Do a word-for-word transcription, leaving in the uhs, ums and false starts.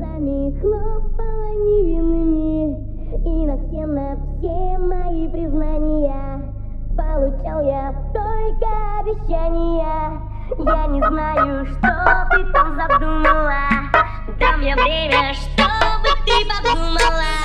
глазами хлопала невинными, и на все, на все мои признания получал я только обещания. Я не знаю, что ты там задумала, дам я время, чтобы ты подумала.